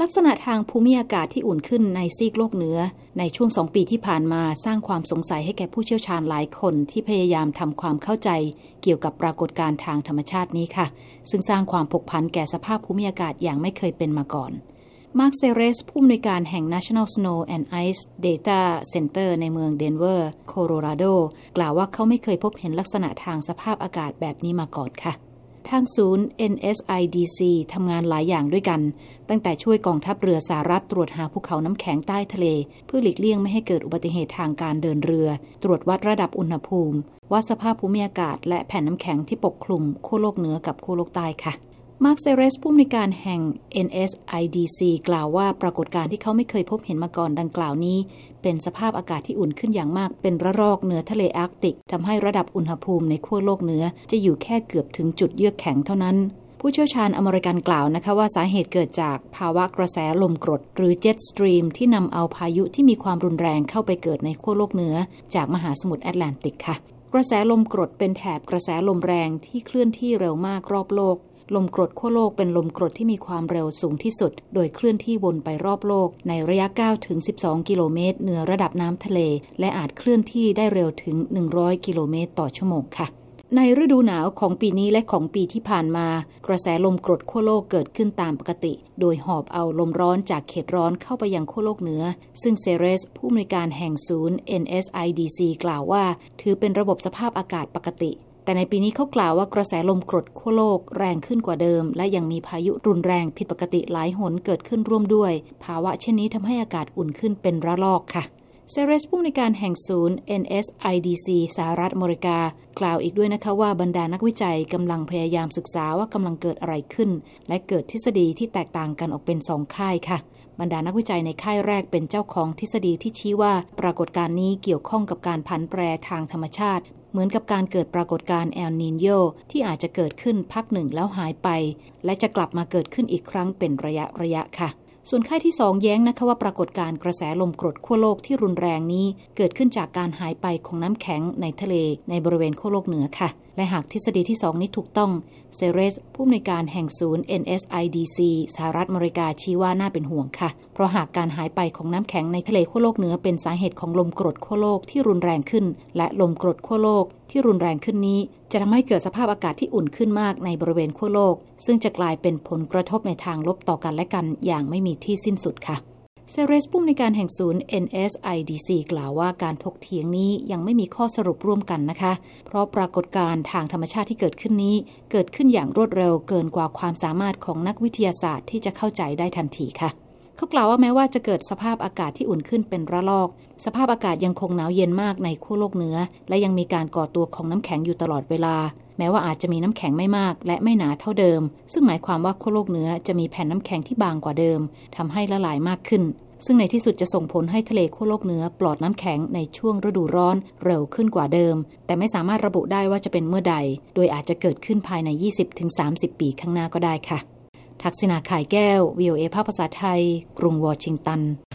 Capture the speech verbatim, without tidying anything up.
ลักษณะทางภูมิอากาศที่อุ่นขึ้นในซีกโลกเหนือในช่วงสองปีที่ผ่านมาสร้างความสงสัยให้แก่ผู้เชี่ยวชาญหลายคนที่พยายามทำความเข้าใจเกี่ยวกับปรากฏการณ์ทางธรรมชาตินี้ค่ะซึ่งสร้างความผกผันแก่สภาพภูมิอากาศอย่างไม่เคยเป็นมาก่อนมาร์คเซเรสผู้อำนวยการแห่ง National Snow and Ice Data Center ในเมืองเดนเวอร์โคโลราโดกล่าวว่าเขาไม่เคยพบเห็นลักษณะทางสภาพอากาศแบบนี้มาก่อนค่ะทางศูนย์ เอ็น เอส ไอ ดี ซี ทำงานหลายอย่างด้วยกันตั้งแต่ช่วยกองทัพเรือสหรัฐตรวจหาภูเขาน้ำแข็งใต้ทะเลเพื่อหลีกเลี่ยงไม่ให้เกิดอุบัติเหตุทางการเดินเรือตรวจวัดระดับอุณหภูมิวัดสภาพภูมิอากาศและแผ่นน้ำแข็งที่ปกคลุมขั้วโลกเหนือกับขั้วโลกใต้ค่ะมาร์คเซเรสผู้อำนวยการแห่ง เอ็น เอส ไอ ดี ซี กล่าวว่าปรากฏการณ์ที่เขาไม่เคยพบเห็นมาก่อนดังกล่าวนี้เป็นสภาพอากาศที่อุ่นขึ้นอย่างมากเป็นระลอกเหนือทะเลอาร์กติกทำให้ระดับอุณหภูมิในขั้วโลกเหนือจะอยู่แค่เกือบถึงจุดเยือกแข็งเท่านั้นผู้เชี่ยวชาญอเมริกันกล่าวนะคะว่าสาเหตุเกิดจากภาวะกระแสลมกรดหรือเจ็ตสตรีมที่นำเอาพายุที่มีความรุนแรงเข้าไปเกิดในขั้วโลกเหนือจากมหาสมุทรแอตแลนติกค่ะกระแสลมกรดเป็นแถบกระแสลมแรงที่เคลื่อนที่เร็วมากรอบโลกลมกรดขั้วโลกเป็นลมกรดที่มีความเร็วสูงที่สุดโดยเคลื่อนที่วนไปรอบโลกในระยะ เก้าถึงสิบสอง กิโลเมตรเหนือระดับน้ำทะเลและอาจเคลื่อนที่ได้เร็วถึงหนึ่งร้อยกิโลเมตรต่อชั่วโมงค่ะในฤดูหนาวของปีนี้และของปีที่ผ่านมากระแสลมกรดขั้วโลกเกิดขึ้นตามปกติโดยหอบเอาลมร้อนจากเขตร้อนเข้าไปยังขั้วโลกเหนือซึ่งเซเรสผู้อำนวยการแห่งศูนย์ เอ็น เอส ไอ ดี ซี กล่าวว่าถือเป็นระบบสภาพอากาศปกติแต่ในปีนี้เขากล่าวว่ากระแสลมกรดขั้วโลกแรงขึ้นกว่าเดิมและยังมีพายุรุนแรงผิดปกติหลายหนเกิดขึ้นร่วมด้วยภาวะเช่นนี้ทำให้อากาศอุ่นขึ้นเป็นระลอกค่ะเซเรสผู้อำนวยการแห่งศูนย์ เอ็น เอส ไอ ดี ซี สหรัฐอเมริกากล่าวอีกด้วยนะคะว่าบรรดานักวิจัยกำลังพยายามศึกษาว่ากำลังเกิดอะไรขึ้นและเกิดทฤษฎีที่แตกต่างกันออกเป็นสองค่ายค่ะบรรดานักวิจัยในค่ายแรกเป็นเจ้าของทฤษฎีที่ชี้ว่าปรากฏการณ์นี้เกี่ยวข้องกับการผันแปรทางธรรมชาติเหมือนกับการเกิดปรากฏการณ์เอลนีโญที่อาจจะเกิดขึ้นพักหนึ่งแล้วหายไปและจะกลับมาเกิดขึ้นอีกครั้งเป็นระยะระยะค่ะส่วนค่ายที่สองแย้งนะคะว่าปรากฏการณ์กระแสลมกรดขั้วโลกที่รุนแรงนี้เกิดขึ้นจากการหายไปของน้ำแข็งในทะเลในบริเวณขั้วโลกเหนือค่ะและหากทฤษฎีที่สองนี้ถูกต้องเซเรสผู้อำนวยการแห่งศูนย์ เอ็น เอส ไอ ดี ซี สหรัฐอเมริกาชี้ว่าน่าเป็นห่วงค่ะเพราะหากการหายไปของน้ำแข็งในทะเลขั้วโลกเหนือเป็นสาเหตุของลมกรดขั้วโลกที่รุนแรงขึ้นและลมกรดขั้วโลกที่รุนแรงขึ้นนี้จะทำให้เกิดสภาพอากาศที่อุ่นขึ้นมากในบริเวณขั้วโลกซึ่งจะกลายเป็นผลกระทบในทางลบต่อกันและกันอย่างไม่มีที่สิ้นสุดค่ะเซเรสผู้อำนวยการแห่งศูนย์ เอ็น เอส ไอ ดี ซี กล่าวว่าการถกเถียงนี้ยังไม่มีข้อสรุปร่วมกันนะคะเพราะปรากฏการณ์ทางธรรมชาติที่เกิดขึ้นนี้เกิดขึ้นอย่างรวดเร็วเกินกว่าความสามารถของนักวิทยาศาสตร์ที่จะเข้าใจได้ทันทีค่ะเขากล่าวว่าแม้ว่าจะเกิดสภาพอากาศที่อุ่นขึ้นเป็นระลอกสภาพอากาศยังคงหนาวเย็นมากในขั้วโลกเหนือและยังมีการก่อตัวของน้ำแข็งอยู่ตลอดเวลาแม้ว่าอาจจะมีน้ำแข็งไม่มากและไม่หนาเท่าเดิมซึ่งหมายความว่าขั้วโลกเหนือจะมีแผ่นน้ำแข็งที่บางกว่าเดิมทำให้ละลายมากขึ้นซึ่งในที่สุดจะส่งผลให้ทะเลขั้วโลกเหนือปลอดน้ำแข็งในช่วงฤดูร้อนเร็วขึ้นกว่าเดิมแต่ไม่สามารถระบุได้ว่าจะเป็นเมื่อใดโดยอาจจะเกิดขึ้นภายใน ยี่สิบถึงสามสิบ ปีข้างหน้าก็ได้ค่ะทักษิณา ข่ายแก้ว วี โอ เอ ภาคภาษาไทยกรุงวอชิงตัน